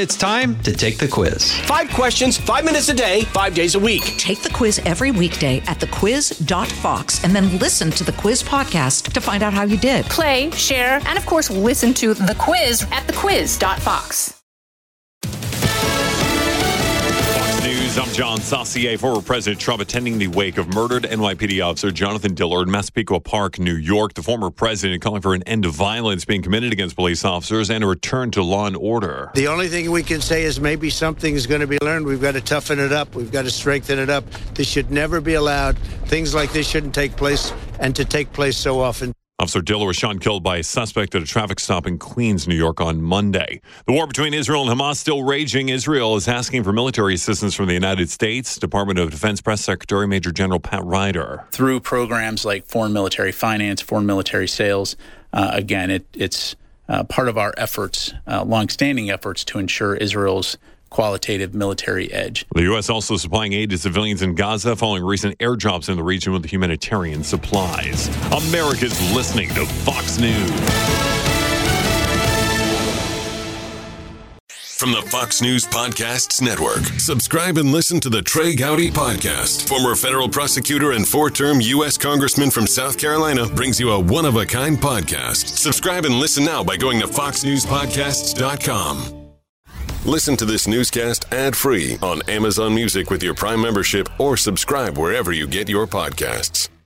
It's time to take the quiz. 5 questions, 5 minutes a day, 5 days a week. Take the quiz every weekday at thequiz.fox and then listen to the quiz podcast to find out how you did. Play, share, and of course, listen to the quiz at thequiz.fox. News, I'm John Saucier. Former President Trump attending the wake of murdered NYPD officer Jonathan Dillard in Massapequa Park, New York. The former president calling for an end to violence being committed against police officers and a return to law and order. The only thing we can say is maybe something's going to be learned. We've got to toughen it up. We've got to strengthen it up. This should never be allowed. Things like this shouldn't take place, and to take place so often. Officer Dillard was shot and killed by a suspect at a traffic stop in Queens, New York on Monday. The war between Israel and Hamas still raging. Israel is asking for military assistance from the United States. Department of Defense Press Secretary Major General Pat Ryder. Through programs like foreign military finance, foreign military sales, it's part of our efforts, longstanding efforts to ensure Israel's qualitative military edge. The U.S. also supplying aid to civilians in Gaza following recent airdrops in the region with humanitarian supplies. America's listening to Fox News. From the Fox News Podcasts Network, subscribe and listen to the Trey Gowdy Podcast. Former federal prosecutor and 4-term U.S. Congressman from South Carolina brings you a one-of-a-kind podcast. Subscribe and listen now by going to foxnewspodcasts.com. Listen to this newscast ad-free on Amazon Music with your Prime membership or subscribe wherever you get your podcasts.